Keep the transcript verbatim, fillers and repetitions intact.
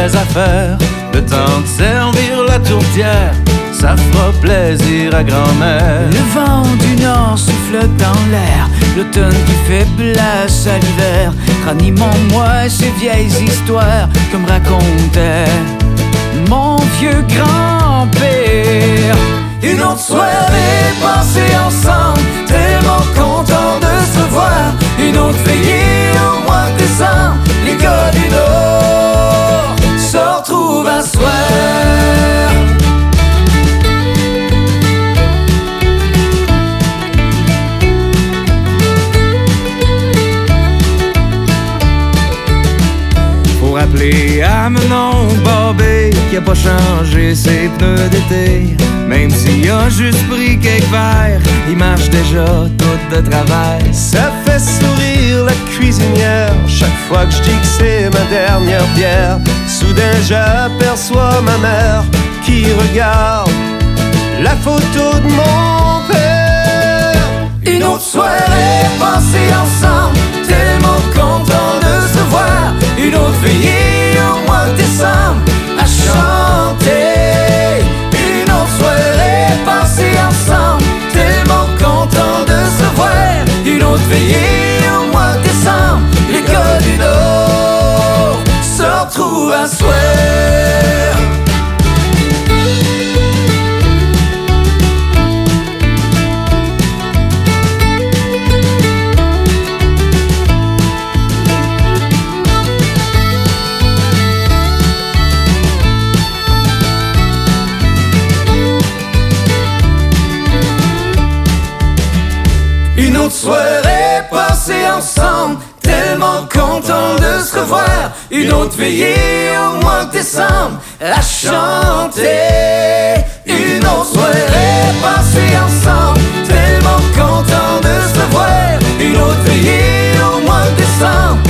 vraies affaires. Le temps de servir la tourtière, ça fera plaisir à grand-mère. Le vent du nord souffle dans l'air, l'automne qui fait place à l'hiver. Ranimons-moi ces vieilles histoires que me racontait mon vieux grand-père. Une autre soirée passée ensemble, tellement content de se revoir. Une autre veillée au mois de décembre, les gars du Nord se retrouvent un soir. Rappeler à mon oncle Bobby qui a pas changé ses pneus d'été. Même s'il a juste pris quelques verres, il marche déjà tout de travers. Ça fait sourire la cuisinière chaque fois que je dis que c'est ma dernière bière. Soudain j'aperçois ma mère qui regarde la photo de mon père. Une autre soirée passée ensemble, tellement content de se voir. Une autre veillée au mois de décembre à chanter. Une autre soirée passée ensemble, tellement content de se voir. Une autre veillée au mois de décembre, les gars du Nord se retrouvent un soir. Une autre soirée passée ensemble, tellement content de se revoir. Une autre veillée au mois de décembre à chanter. Une autre soirée passée ensemble, tellement content de se revoir. Une autre veillée au mois de décembre